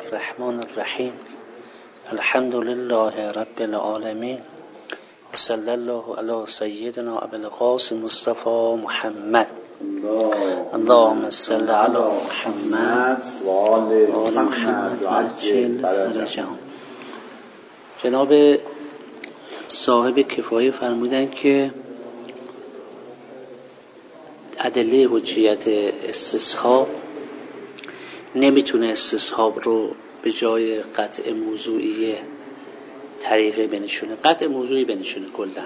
الرحمن الرحیم. الحمد لله رب العالمین و صلی الله علی سیدنا ابی القاسم مصطفی محمد. اللهم صل علی محمد و آل محمد عجل جان. جناب صاحب کفایه فرمودن که ادله حجیت استصحاب نمیتونه استصحاب رو به جای قطع موضوعی طریقه بنشونه، قطع موضوعی بنشونه کلا،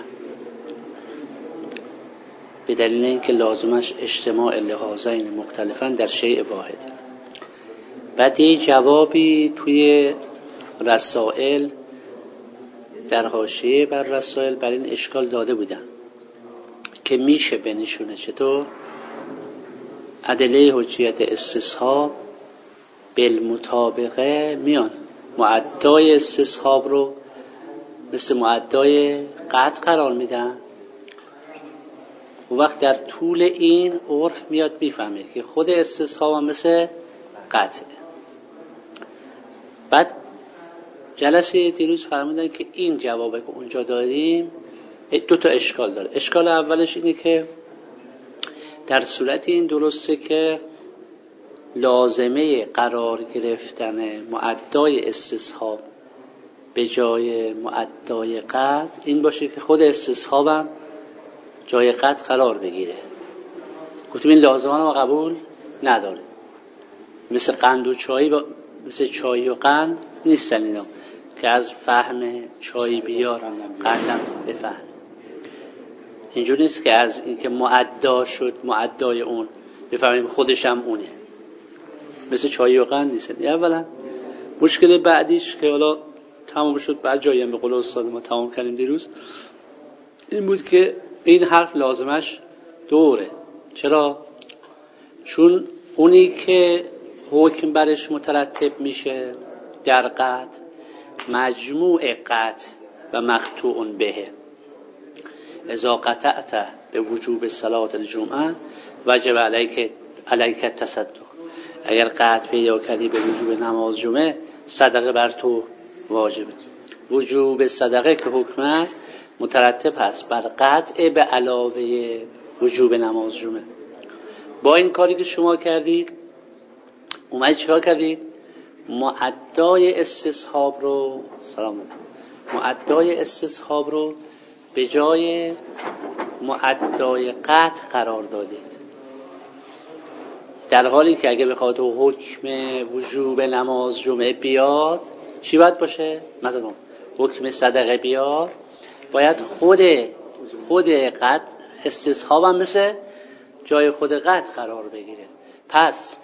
به دلیل اینکه لازمش اجتماع لحاظین مختلفاً در شیء واحد. بعد یه جوابی توی رسائل در حاشیه بر رسائل بر این اشکال داده بودن که میشه بنشونه. چطور؟ ادله حجیت استصحاب بالمطابقه میان معدای استصحاب رو مثل معدای قطع قرار میدن. و وقت در طول این عرف میاد میفهمه که خود استصحاب هم مثل قطعه. بعد جلسه دیروز فرمودن که این جوابه که اونجا داریم دو تا اشکال داره. اشکال اولش اینه که در صورت این درسته که لازمه قرار گرفتن معدای استصحاب به جای معدای قطع این باشه که خود استصحاب هم جای قطع قرار بگیره. گفتیم این لازمان ما قبول نداره. مثل قند و چای مثل چای و قند نیستن اینا که از فهم چای بیار قندم بفهم. اینجور نیست که از اینکه معدا شد معدای اون بفهمیم خودش هم اونه. مثل چای و قند نیست. اولا مشکل بعدیش که حالا تمام شد، بعد جایی هم به قول استاد ما تمام کردیم دیروز، این بود که این حرف لازمش دوره. چرا؟ چون اونی که حکم برش مترتب میشه در قطع مجموع قطع و مقطوع به. اذا قطعت به وجوب صلات الجمعه وجب علیک التصدق. اگر قطع پیدا کردی به وجوب نماز جمعه، صدقه بر تو واجبه. وجوب صدقه که حکم است مترتب هست بر قطع به علاوه وجوب نماز جمعه. با این کاری که شما کردید اومدید چیکار کردید؟ معدای استصحاب رو معدای استصحاب رو به جای معدای قطع قرار دادید، در حالی که اگه بخواد حکم وجوب نماز جمعه بیاد چی باید باشه؟ مثلا حکم صدقه بیاد، باید خود قطع استصحاب هم مثل جای خود قطع قرار بگیره. پس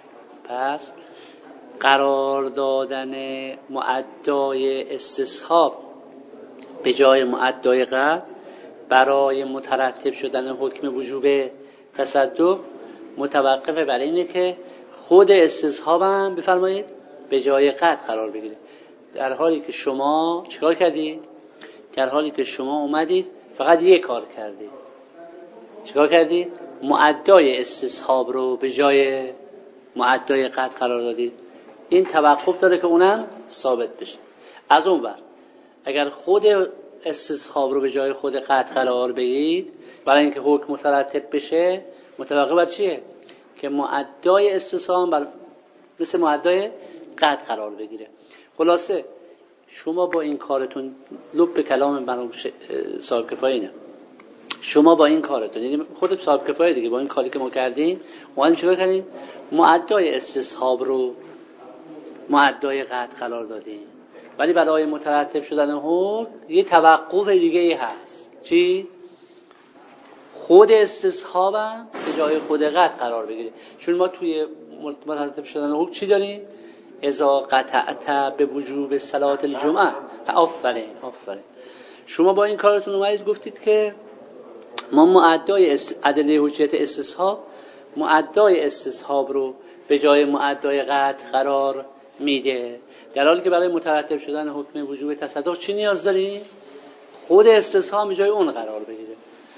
قرار دادن معدای استصحاب به جای معدای قطع برای مترتب شدن حکم وجوب تصدق متوقفه بر اینه که خود استصحاب هم بفرمایید به جای قطع قرار بگیره. در حالی که شما چیکار کردید؟ در حالی که شما اومدید فقط یک کار کردید. چیکار کردید؟ معدای استصحاب رو به جای معدای قطع قرار دادید. این توقف داره که اونم ثابت بشه. از اون ور اگر خود استصحاب رو به جای خود قطع قرار بگیرید برای اینکه حکم مترتب بشه، متوقف بر چیه؟ که معدای استصحاب مثل معدای قطع قرار بگیره. خلاصه شما با این کارتون لب کلام برام صاحب کفایه اینه. شما با این کارتون، یعنی خود صاحب کفایه دیگه، با این کاری که ما کردیم ما چیکار کردیم؟ معدای استصحاب رو معدای قطع قرار دادیم، ولی برای مترتب شدن حکم یه توقف دیگه ای هست. چی؟ خود استصحابم به جای خود قطع قرار بگیره. چون ما توی مترتب شدن حکم چی داریم؟ اذا قطعت به وجوب صلات الجمعه. آفرین. شما با این کارتون اومدید گفتید که ما معدای ادله حجیت استصحاب معدای استصحاب رو به جای معدای قطع قرار میده، در حالی که برای مترتب شدن حکم وجوب تصدق چی نیاز داریم؟ خود استصحاب به جای اون قرار بگیره.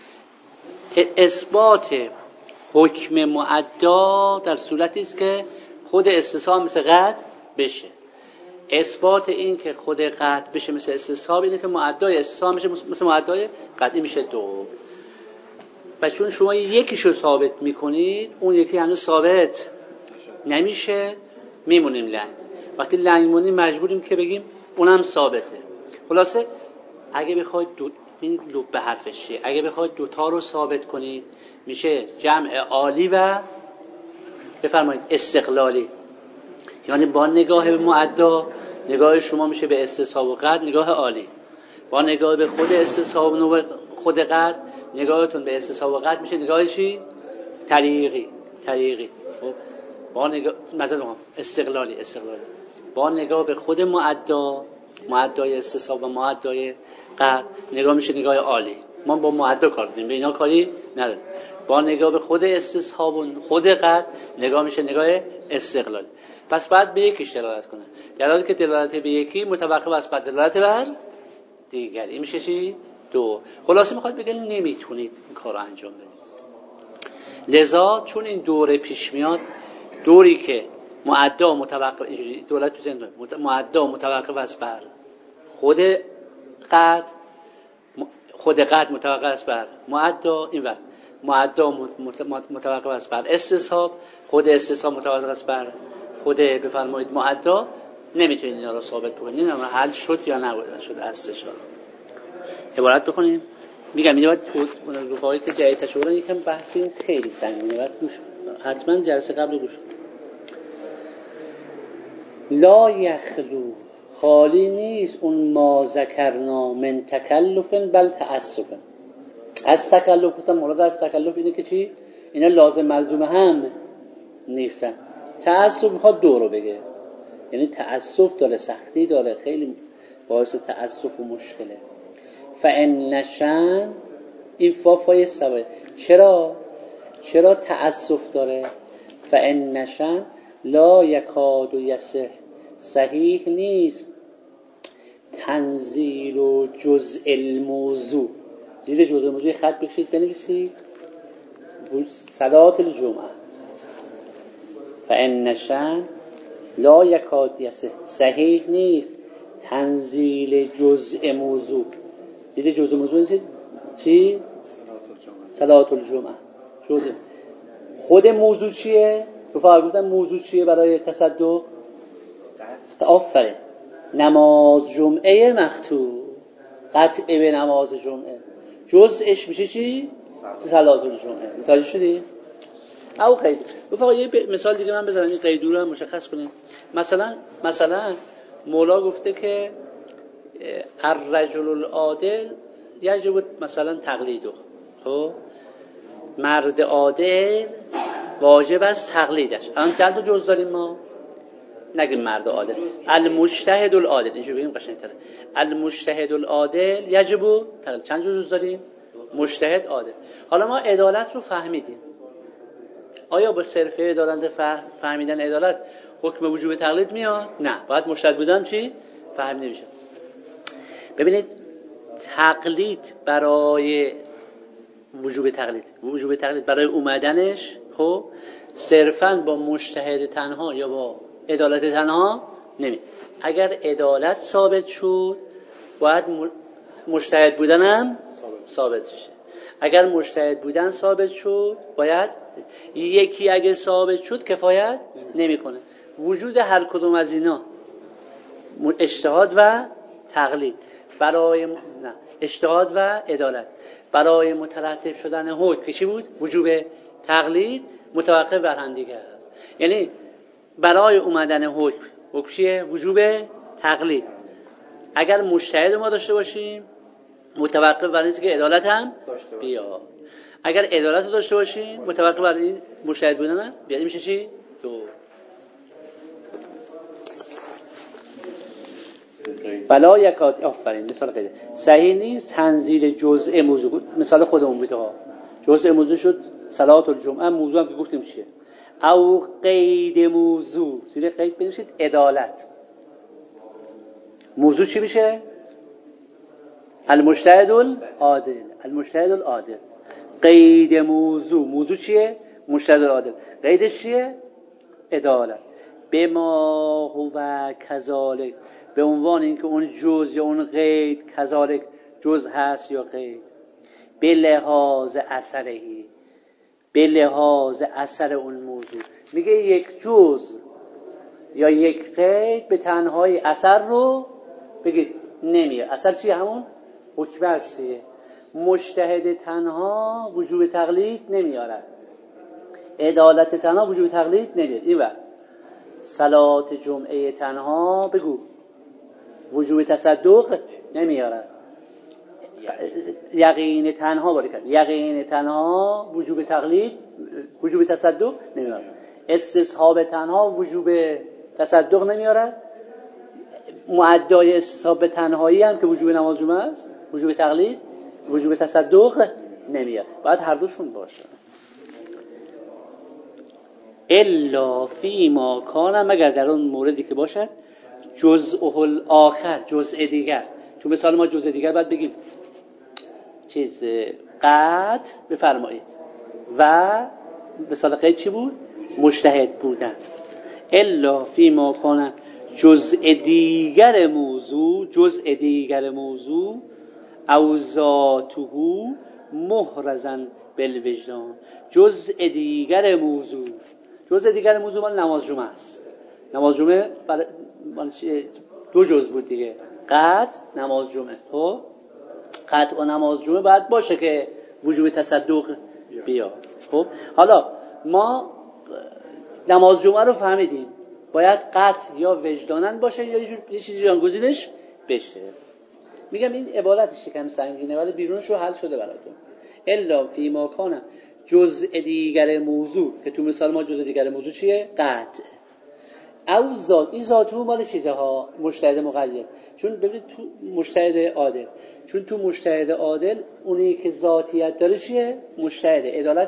اثبات حکم معدا در صورتی است که خود استصحاب مثل قطع بشه. اثبات این که خود قطع بشه مثل استصحاب اینه که معدای استصحاب میشه مثل معدای قطعی میشه 2. و چون شما یکیشو ثابت میکنید اون یکی هنوز ثابت نمیشه، میمونیم لنگ. وقتی لنگ مونیم مجبوریم که بگیم اونم ثابته. خلاصه اگه بخواید این لوب به حرفش چیه، اگه بخواید دوتا رو ثابت کنید میشه جمع عالی و بفرمایید استقلالی. یعنی با نگاه به معدا نگاه شما میشه به استصحاب و قطع نگاه عالی، با نگاه به خود استصحاب و خود قطع نگاهتون به استصحاب و قطع میشه نگاه چی؟ طریقی. خب با نگاه مثلا استقلالی با نگاه به خود معدای استصحاب و معدای قطع نگاه میشه نگاه عالی. ما با معدا کار داریم، به اینا کاری نداریم. با نگاه به خود استصحاب و خود قطع نگاه میشه نگاه استقلالی. پس بعد به یکیش دلالت کنه، دلالی که دلالت به یکی متوقف است بر دلالت بر دیگری. این میشه چی؟ 2. خلاصه میخواد بگه نمیتونید این کار رو انجام بدید. لذا چون این دوره پیش میاد، دوری که معدا متوقف اینجوری دولت تو ذهن معدا متوقف است بر خود قطع متوقف است بر معدا، این وقت معدا متوقف است بر استصحاب، خود استصحاب متوقف است بر خود بفرمایید معدا. نمیتونید اینا رو ثابت بکنید. نمیدونم حل شد یا نشد اصلش رو عبارت بکنیم. میگم اینو باید رفاقی که جای تشاورن یکم بحث این خیلی سنگینه، باید حتما جلسه قبل گوش کنید. لا یخلو خالی نیست اون ما ذکرنا من تکلف بل تأسف. از تکلف گفتم مراد از تکلف اینه که چی؟ اینا لازم ملزوم هم نیستن. تأسف میخواد 2 رو بگه، یعنی تأسف داره، سختی داره، خیلی باعث تأسف و مشکله. فإن نشن این فای سبب. چرا تأسف داره؟ فإن نشن لا یکاد یصح، صحیح نیست تنزیل و جزء الموضوع. زیر جزء الموضوع خط بکشید بنویسید صلات الجمعه. فإن نشن لا یکاد یصح، صحیح نیست تنزیل جزء موضوع. زیر جزء موضوع چی؟ صلات الجمعه. جزء خود موضوع چیه؟ گفتم موضوع چیه برای تصدق؟ آفرین، نماز جمعه مختوم، قطع به نماز جمعه، جزءش میشه چی؟ صلات الجمعه. متوجه شدی؟ او قید. فقط یه مثال دیگه من بزنم این قیدو رو هم مشخص کنیم. مثلا مولا گفته که الرجل العادل یجب مثلا تقلیده. خب مرد عادل واجب است تقلیدش. الان چند تا جز داریم ما؟ نگیم مرد عادل، المجتهد العادل، اینجوری بگیم قشنگ‌تره. المجتهد العادل یجب تقلید. چند جز داریم؟ مجتهد عادل. حالا ما عدالت رو فهمیدیم. آیا با صرفه عدالت فهمیدن عدالت حکم وجوب تقلید میاد؟ نه، باید مجتهد بودن چی؟ فهمیده میشه. ببینید تقلید برای وجوب تقلید برای اومدنش خب صرفاً با مجتهد تنها یا با عدالت تنها نمی. اگر عدالت ثابت شد باید مجتهد بودن هم ثابت شه. اگر مجتهد بودن ثابت شد باید یکی اگه ثابت شد کفایت نمیکنه. وجود هر کدوم از اینا اجتهاد و تقلید برای اجتهاد و عدالت برای مترتب شدن حکم چی بود؟ وجوب تقلید متوقف بر هم دیگه است. یعنی برای اومدن حکم چیه؟ وجوب تقلید. اگر مجتهد ما داشته باشیم متوقف بر اینکه عدالت هم بیاد. اگر عدالت رو داشته باشیم متوقف بر این مجتهد بودن هم بیاد. میشه چی؟ 2. فلا یکاد آفرین مثال قیده صحیح نیست تنزیل جزء موضوع. مثال خودمون بوده ها، جزء موضوع شد صلات الجمعه، موضوع هم که گفتیم چیه؟ او قید موضوع، زیر قید بنویسید عدالت. موضوع چی میشه؟ المجتهد العادل. قید موضوع چیه؟ مجتهد العادل. قیدش چیه؟ عدالت. به ما هو کذالک، به عنوان اینکه اون جز یا اون قید کذالک جز هست یا قید، به لحاظ اثرهی، به لحاظ اثر اون موضوع. میگه یک جز یا یک قید به تنهایی اثر رو بگید نمیاره. اثر چیه؟ همون حکم هستیه. مجتهد تنها وجوب تقلید نمیارد، عدالت تنها وجوب تقلید نمیارد. این وقت صلات جمعه تنها بگو وجوب تصدق نمیارد، یقین تنها باری کرد، یقین تنها وجوب تقلید وجوب تصدق نمیارد، استصحاب تنها وجوب تصدق نمیارد، معدای استصحاب تنهایی هم که وجوب نماز جمعه است وجوب تقلید وجوب تصدق نمیارد. باید هر دوشون باشه. الا فی ما کان، مگر در اون موردی که باشد جزء الاخر، جزء دیگر. چون مثال ما جزء دیگر باید بگیم چیز قطع بفرمایید و مثال قید چی بود؟ مجتهد بودن. الا فی ما کان جزء دیگر موضوع، جزء دیگر موضوع او ذاته محرزا بالوجدان، جزء دیگر موضوع، جزء دیگر موضوع مال نماز جمعه است. نماز جمعه دو جزء بود دیگه، قطع نماز جمعه. خب قطع و نماز جمعه باید باشه که وجوب تصدق بیاد. خب حالا ما نماز جمعه رو فهمیدیم، باید قطع یا وجدانن باشه یا یه چیزی جانگزینش بشه. میگم این عبارتش کم سنگینه ولی بیرونش رو حل شده براتون. الا فی ما کان جزء دیگر موضوع، که تو مثال ما جزء دیگر موضوع چیه؟ قطع. او ذات، این ذات رو مال چیزها مجتهد مقید. چون ببینید تو مجتهد عادل، چون تو مجتهد عادل اونی که ذاتیت داره چیه؟ مجتهد. عدالت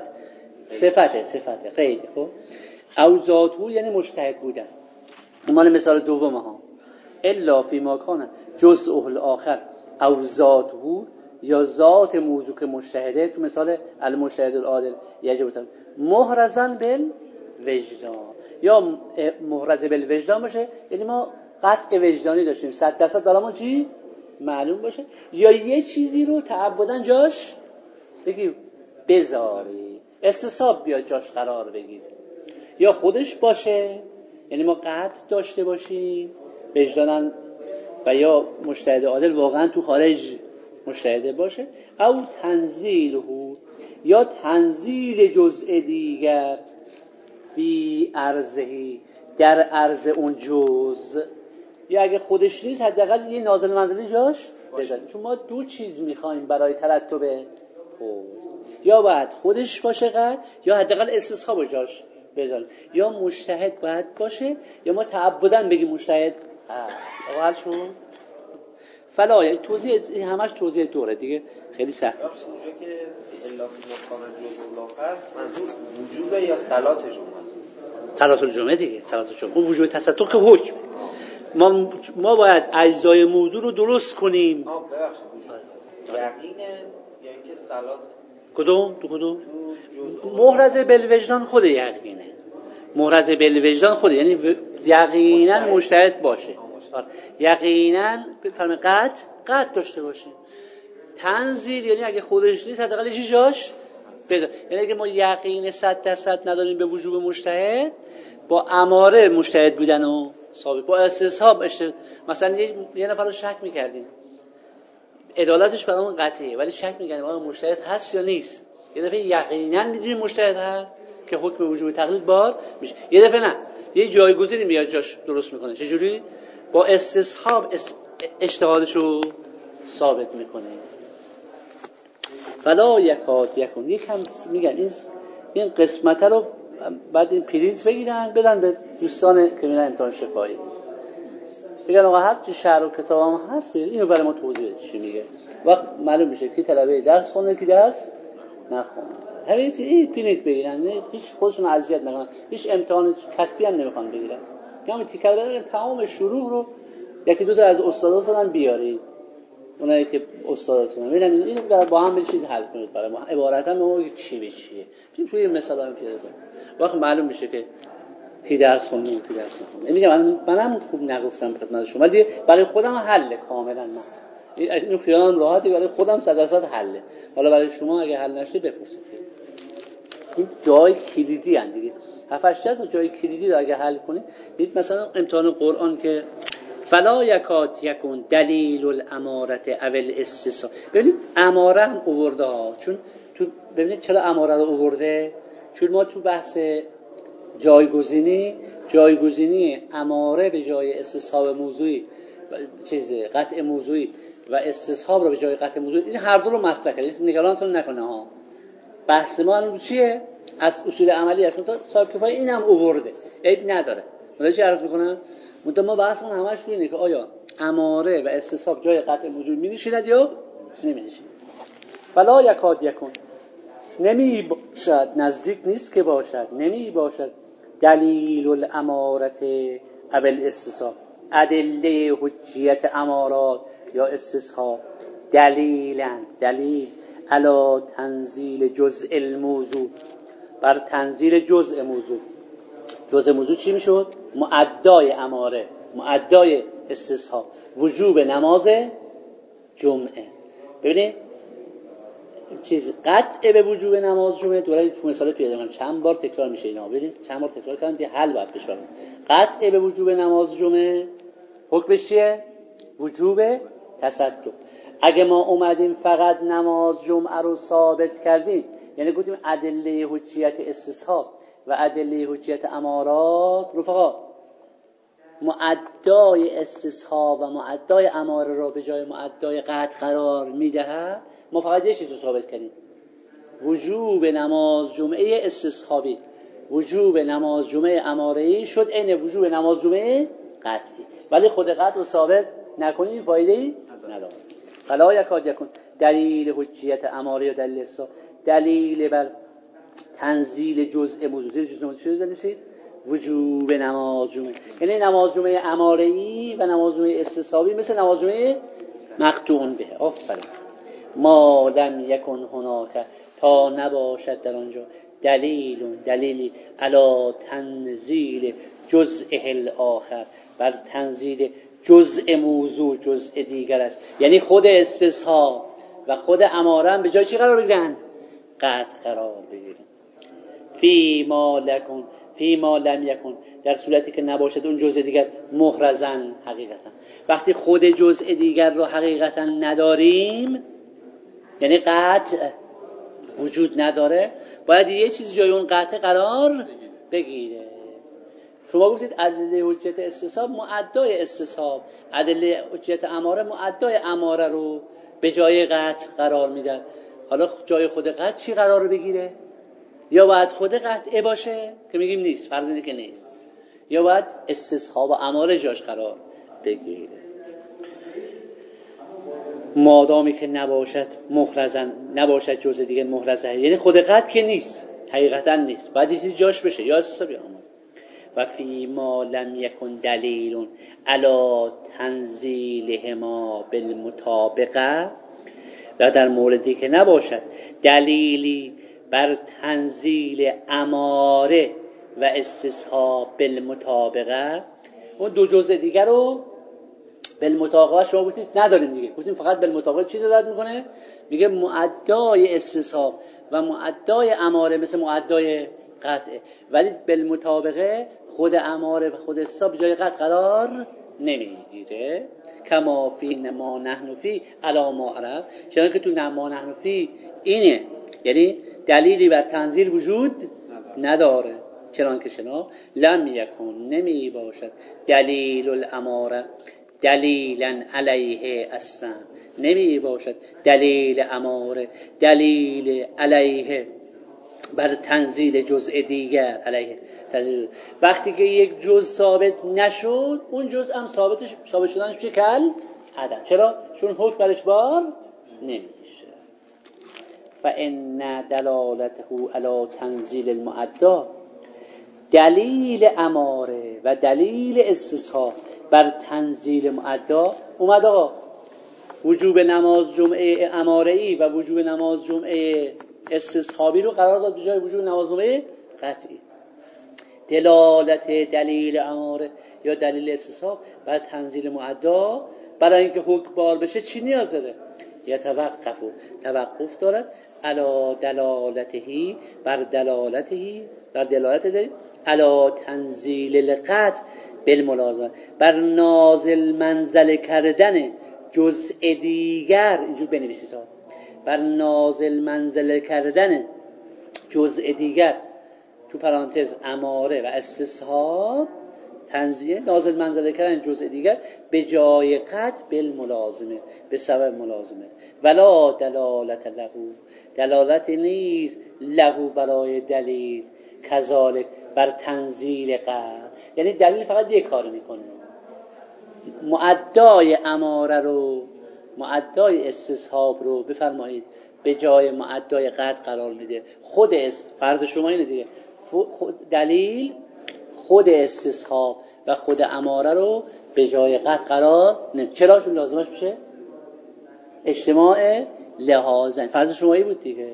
صفته قید. خب او ذات یعنی مجتهد بودن. مال مثال دوم ها. الا فی ما کان جزء الاخر او ذاته، یا ذات موضوع که مجتهده، تو مثال المجتهد العادل یجب محرزا بالوجدان، یا محرز بالوجدان باشه یعنی ما قطع وجدانی داشتیم 100% برامون چی معلوم باشه، یا یه چیزی رو تعبداً جاش بگیم بذاری، استصحاب بیاد جاش قرار بگیر، یا خودش باشه یعنی ما قطع داشته باشیم وجداناً، و یا مجتهد عادل واقعا تو خارج مجتهده باشه، او تنزیله، یا تنزیل جزء دیگر بی ارزهی، در عرض اون جزء، یا اگه خودش نیست حداقل یه نازل منزلی جاش بذاریم. چون ما دو چیز میخوایم برای ترتب خود، یا باید خودش باشه قد، یا حداقل استصحاب جاش بذاریم، یا مجتهد باید باشه یا ما تعبداً بگیم مجتهد. اول شون فلا توضیح همش توضیح دوره دیگه خیلی سخت. اونجا که الا فی مقام جزء الاخر منظور وجوب یا صلات جمعه است؟ صلات الجمعه دیگه، صلات الجمعه اون وجوب تصدق که حکم. ما باید اجزای موضوع رو درست کنیم. ببخشید وجوب یقینه یا اینکه صلات کدوم؟ محرز بالوجدان خود یقینه، محرز بالوجدان خود یعنی یقینا مجتهد باشه، یقینا بفرمایید قطع داشته باشه. تنزیل یعنی اگه خودش نیست حداقل چی جاش بذار، یعنی اگه ما یقین 100% نداریم به وجوب مجتهد، با اماره مجتهد بودن و ثابت، با استصحاب مثلا یه نفر رو شک می‌کردیم عدالتش برامون قطعیه ولی شک می‌کردیم آیا مجتهد هست یا نیست، یه دفعه یقینا می‌دونیم مجتهد هست که حکم وجوب تقلید بار میشه، یه دفعه نه یه جایگزینی میاد جاش درست میکنه. چجوری؟ با استصحاب اجتهادشو ثابت میکنه. فلا یکاد یکون. یکم میگن این قسمت رو بعد این پرینت بگیرن بدن به دوستان که میرن امتحان شفایی، بگن آقا هر چی شعر و کتاب هم هست اینو برای ما توضیح بده چی میگه. وقت معلوم میشه که طلبه درس خونده که درس نخونه. همین این پرینت بگیرن، هیچ خودشون اذیت نکنن، هیچ امتحان کسبی هم نمیخوان بگیرن. همین تیکر بدن تمام شروع رو یکی دو تا از استاداتون بیارید، اونایی که استاداتون ببینن اینو با هم چیز حل کنید برای ما. عبارت هم چی به چیه توی مثال هم پیاده کنید. وقت معلوم میشه که کی درس خونده کی درس نخونده. میگم منم خوب نگفتم خدمت شما، ولی برای خودم حل کاملا من این خیالم راحته، برای خودم 100% حله. حالا برای شما اگه حل نشه بپرسید. این جای کلیدی ان دیگه، 7-8 تا جای کلیدی رو اگه حل کنید، دید مثلا امتحان قرآن که فلا یکاد یکون دلیل الامارت اول استثناء. ببینید اماره هم آورده ها، چون تو ببینید چرا اماره رو آورده، چون ما تو بحث جایگزینی اماره به جای استصحاب موضوعی قطع موضوعی و استصحاب رو به جای قطع موضوعی، این هر دو رو مطرح کرد، نگرانتون نکنه ها. بحث ما رو چیه؟ از اصول عملی است. مثلا صاحب کفایه اینم آورده، عیب نداره. حالا چی عرض میکنم؟ ما بحثمون همش اینه که آیا اماره و استصحاب جای قطع موضوع می‌نشیند یا نمی‌نشیند. فلا یکاد یکون، نمی باشد، نزدیک نیست که باشد، نمی باشد دلیل الامارت اول استصحاب، ادله حجیت امارات یا استصحاب دلیل علی تنزیل جزء الموضوع، بر تنزیل جزء موضوع. جزء موضوع چی میشد؟ مؤدای اماره، مؤدای استصحاب، وجوب نماز جمعه. ببینید قطع به وجوب نماز جمعه دوره تو مثال پیاده کنم، چند بار تکرار میشه اینا. ببینید چند بار تکرار کردن دیگه حل باید بشه. قطع به وجوب نماز جمعه حکمش چیه؟ وجوب تصدق. اگه ما اومدیم فقط نماز جمعه رو ثابت کردیم، یعنی گفتیم ادله حجیت استصحاب و ادله حجیت امارات رفقا، مؤدای استصحاب و مؤدای اماره را به جای مؤدای قطع قرار میدهد، ما فقط یه چیز رو ثابت کردیم، وجوب نماز جمعه استصحابی، وجوب نماز جمعه اماره‌ای شد عین وجوب نماز جمعه قطعی، ولی خود قطع رو ثابت نکنیم فایده‌ای نداره. فلا یکاد یکون دلیل حجیت اماره و دلیل استصحاب دلیل بر تنزیل جزء موضوع. جزء موضوع چی دارید؟ وجوب نماز جمعه، یعنی نماز جمعه اماره‌ای و نماز جمعه استصحابی مثل نماز جمعه مقطوع به. آفرین. ما لم یکن هناک، تا نباشد در آنجا دلیلی علی تنزیل جزء الاخر، بر تنزیل جزء موضوع، جزء دیگرش، یعنی خود استصحاب و خود اماره هم به جای چی قرار بگیرن؟ قطع قرار بگیرن. فی ما لم یکن، در صورتی که نباشد اون جزء دیگر محرزن حقیقتا. وقتی خود جزء دیگر رو حقیقتا نداریم، یعنی قطع وجود نداره، باید یه چیز جای اون قطع قرار بگیره. شما گفتید ادله حجیت استصحاب مؤدای استصحاب، ادله حجیت اماره مؤدای اماره رو به جای قطع قرار میدن. حالا جای خود قطع چی قرار بگیره؟ یا باید خود قطعه باشه که میگیم نیست، فرض اینه که نیست، یا باید استصحاب و اماره جاش قرار بگیره. مادامی که نباشد محرزن، نباشد جزء دیگه محرزه، یعنی خود قطع که نیست، حقیقتا نیست، باید یه چیزی جاش بشه، یا استصحاب یا اماره. و فی ما لم یکن دلیل علی تنزیلهما بالمطابقه، و در موردی که نباشد دلیلی بر تنزیل اماره و استصحاب بالمطابقه، اون دو جزء دیگر رو بالمطابقه شما گفتید نداریم دیگه، گفتیم فقط بالمطابقه چی دارد میکنه؟ میگه مؤدای استصحاب و مؤدای اماره مثل مؤدای قطعه، ولی بالمطابقه خود اماره و خود استصحاب جای قطع قرار نمیگیره. کما فی ما نحن فی علی ما عرف، چون که تو ما نحن فی اینه، یعنی دلیلی بر تنزیل وجود نداره. چنان که شنا لم یکن، نمی باشد دلیل الاماره دلیلا علیه اصلا، نمی باشد دلیل اماره دلیل علیه بر تنزیل جزء دیگر، علیه تنزیل. وقتی که یک جزء ثابت نشد، اون جزء هم ثابت شدنش میشه کل عدم. چرا؟ چون حکم برش بار نمیشه. فإن دلالته علی تنزیل المؤدا، دلیل اماره و دلیل استصحاب بر تنزیل مؤدا اومد. آقا وجوب نماز جمعه اماره‌ای و وجوب نماز جمعه استصحابی رو قرار داد به جای وجوب نماز جمعه قطعی. دلالت دلیل اماره یا دلیل استصحاب بر تنزیل معدا، برای اینکه حکم بار بشه چی نیاز داره؟ توقف دارد علا دلالتهی، بر دلالت داریم علا تنزیل القطع بالملازمه، بر نازل منزل کردن جزء دیگر، اینجور بنویسید ها، بر نازل منزل کردن جزء دیگر تو پرانتز اماره و استصحاب، تنزیه نازل منزل کردن جزء دیگر به جای قطع بالملازمه، به سبب ملازمه. ولا دلالت له، دلالت نیست له برای دلیل، کذالک بر تنزیل قطع، یعنی دلیل فقط یک کار میکنه، معدای اماره رو، معدای استصحاب رو بفرمایید به جای معدای قطع قرار میده. خود فرض شما اینه دیگه، دلیل خود استصحاب و خود اماره رو به جای قطع قرار نمیده. چرا؟ چون لازمش میشه اجتماع لحاظن. فرض شمایی بود دیگه.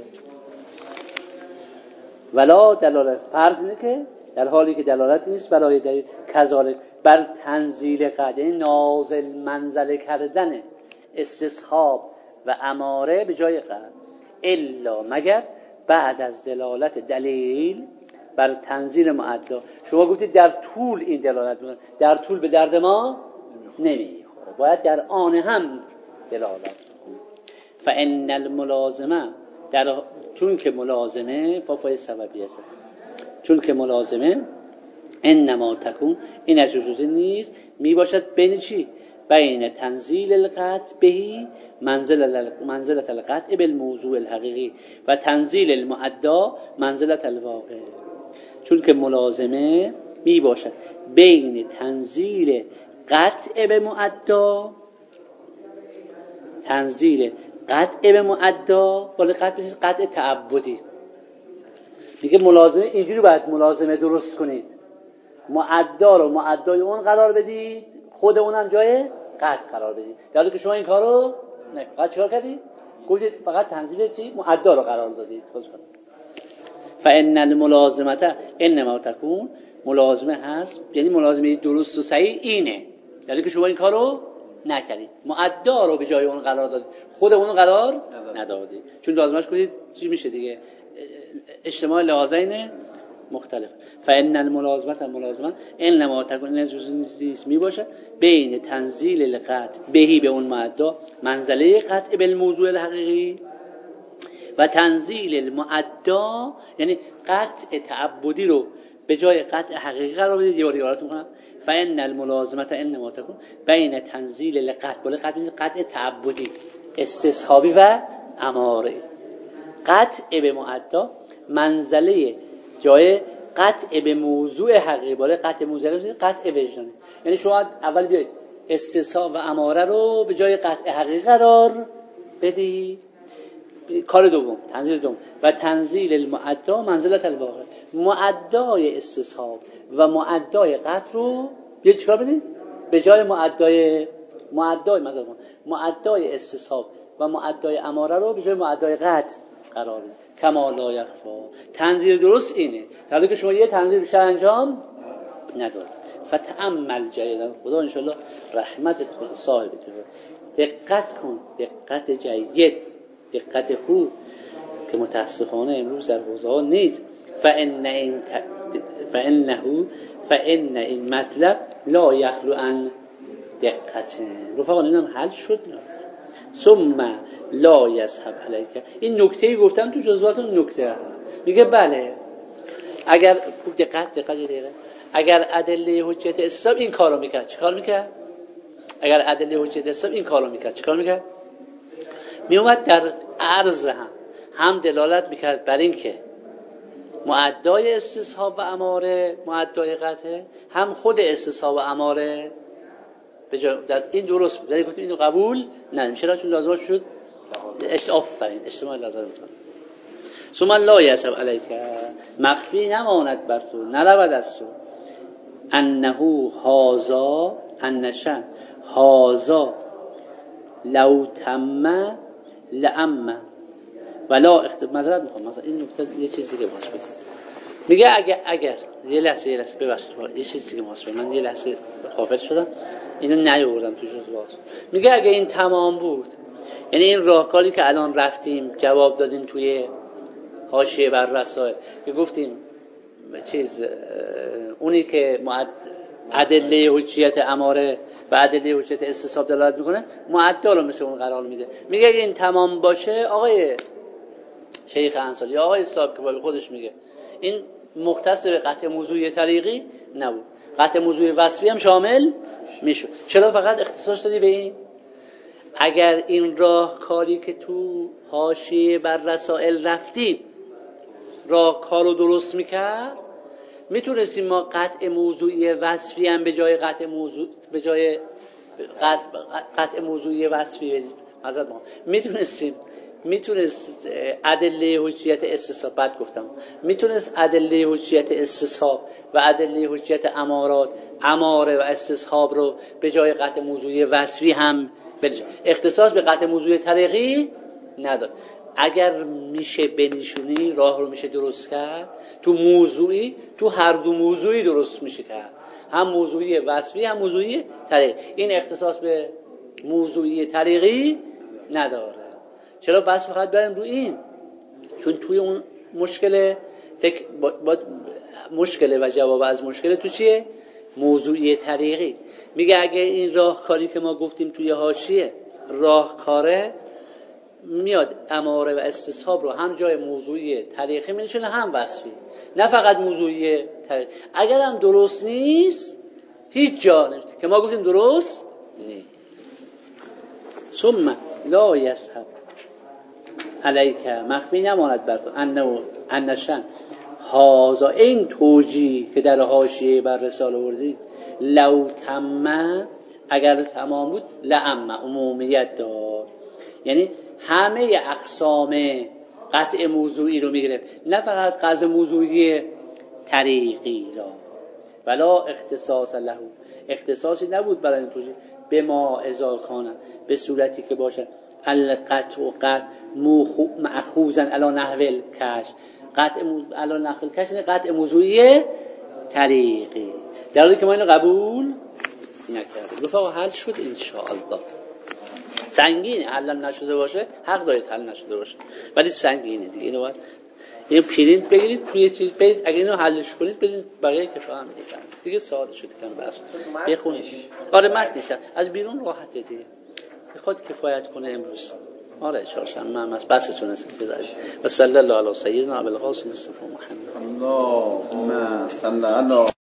ولا دلالت، فرض اینه که در حالی که دلالت نیست برای دلیل، کذالک بر تنزیل قطع، نازل منزل کردن استصحاب و اماره به جای قطع، الا مگر بعد از دلالت دلیل بر تنزیل معدا. شما گفتید در طول این دلالت میکنه، در طول به درد ما نمیخوره، باید در آن هم دلالت کنه. فان الملازمه، چون که ملازمه پای سببیه، چون که ملازمه انما تکون، این از جزء نیست، می بین چی؟ بین تنزیل القطع بهی منزلت القطع بالموضوع الحقیقی و تنزیل المعدا منزلت الواقع. چون که ملازمه می باشد بین تنزیل قطع به معدا، تنزیل قطع به معدا، ولی قطع تعبدی. میگه ملازمه اینجوری باید ملازمه درست کنید، معدا رو معدای اون قرار بدید، خود اونم جای قطع قرار بدید. در حالی که شما این کارو نه، فقط چیکار کردید؟ گفتید فقط تنزیل چی؟ معدا رو قرار دادید. فان الملازمه انما تكون، ملازمه هست یعنی ملازمه درست و صحیح اینه، در حالی که شما این کارو نکردید، معدا رو به جای اون قرار دادید، خود اون قرار ندادید، چون لازمش کنید چی میشه دیگه؟ اجتماع لحاظین مختلف. فان الملازمه انما تكون، این جزء می باشه بین تنزیل القطع بهی به اون معدا منزله قطع بالموضوع الحقیقی و تنزیل المعدا، یعنی قطع تعبدی رو به جای قطع حقیقی قرار بدید. یه بار دیگه میکنم، فان الملازمه انما تكون بین تنزیل القطع، بله قطع تعبدی استصحابی و اماره، قطع به معدا منزله جای قطع به موضوع حقیقی، بالا قطع موضوع قطع وجدانی. یعنی شما اول بیایید استصحاب و اماره رو به جای قطع حقیقی قرار بدید. کار دوم، تنزیل دوم، و تنزیل المعدا منزلت الواقع، معدای استصحاب و معدای قطع رو بیایید چیکار بدید؟ به جای معدای استصحاب و معدای اماره رو به جای معدای قطع قرار بدید. کما لا یخفا، تنزیل درست اینه، در حالی که شما یه تنزیل بیشتر انجام نداد. فتأمل جیدا، خدا انشالله رحمتت کنه صاحب تو، دقت کن، دقت جید، دقت خوب که متاسفانه امروز در حوزه نیست. فان این مطلب لا یخلو عن دقت. رفقا اینم حل شد. ثم لا یذهب علیک، این نکته‌ای گفتم تو جزئیات نکته میگه بله اگر خوب دقت دقیقه، اگر ادله حجت اسلام این کارو میکرد چیکار میکرد؟ اگر ادله حجت اسلام این کارو میکرد چیکار میکرد؟ میومد در عرض هم دلالت میکرد بر این که معدای استصحاب و اماره معدای قطعه، هم خود استصحاب و اماره در این درست بود. یعنی گفتیم اینو قبول نداریم. چرا؟ چون لازم شد آفرین اجتماع لازم بود. ثم لا یذهب علیک، مخفی نماند بر تو، نرود از تو، انه هازا انشن هازا لو تم لأم ولا مذارت میخوام، مثلا این نکته یه چیز دیگه باز بگم. میگه اگر یه لحظه ببخشید یه چیزی که واسه من یه لحظه غافل شدم، اینو نیاوردم تو جزء واسه. میگه اگه این تمام بود، یعنی این راهکاری که الان رفتیم جواب دادیم توی حاشیه بر رسائل که گفتیم اونی که ادله حجیت اماره و ادله حجیت استصحاب دلالت میکنه معدل رو مثل اون قرار میده. میگه اگه این تمام باشه، آقای شیخ انصاری یا آقای صاحب که با خودش میگه این مختص به قطع موضوعی طریقی نبود، قطع موضوعی وصفی هم شامل میشد. چرا فقط اختصاص دادی به این؟ اگر این راهکاری که تو حاشیه بر رسائل رفتیم راهکارو درست میکرد، میتونستیم ما قطع موضوعی وصفی هم به جای قطع موضوعی وصفی بدیم. حضرت ما میتونست ادله حجیت استصحاب، بعد گفتم میتونست ادله حجیت استصحاب و ادله حجیت اماره و استصحاب رو به جای قطع موضوعی وصفی هم بده. اختصاص به قطع موضوعی طریقی نداد. اگر میشه بنشونی راه رو میشه درست کرد تو موضوعی، تو هر دو موضوعی درست میشه کرد، هم موضوعی وصفی هم موضوعی طریقی. این اختصاص به موضوعی طریقی نداره. چرا بس فقط بریم رو این؟ چون توی اون مشکل مشکل و جواب از مشکل تو چیه؟ موضوعی طریقی. میگه اگه این راهکاری که ما گفتیم توی حاشیه راهکاره میاد اماره و استصحاب رو هم جای موضوعی طریقی می‌نشونه هم وصفی، نه فقط موضوعی طریقی. اگر هم درست نیست هیچ جا نمیشه که ما گفتیم درست نیست. ثم لا یذهب علیک، مخفی نماند بر تو انشن هازا، این توجیه که در حاشیه بر رساله آوردیم، لو تم، اگر تمام بود، لعم، عمومیت دار، یعنی همه اقسام قطع موضوعی رو میگیره، نه فقط قطع موضوعی طریقی را. ولا اختصاص له، اختصاصی نبود برای این توجیه، به ما اذا کان، به صورتی که باشه القطع و قطع مأخوذا علی نحو الکش، قطع علی نحو الکش یعنی قطع موضوعی طریقی، در حالی که ما اینو قبول نکردیم. گفت آقا حل شد ان شاء الله. سنگینه، حل نشده باشه حق دارید حل نشده باشه، ولی سنگینه دیگه. اینو باید اینو پرینت بگیرید توی چیز برید، اگه اینو حلش کنید برید بقیه که فهم میدید دیگه. ساده شد کم بس بخونید. آره متن نیست، از بیرون راحته دیگه، خود کفایت کنه امروز. آره چهارشنبه هم از بستون است. و صلی الله علی سیدنا ابوالقاسم مصطفی محمد. اللهم صل علی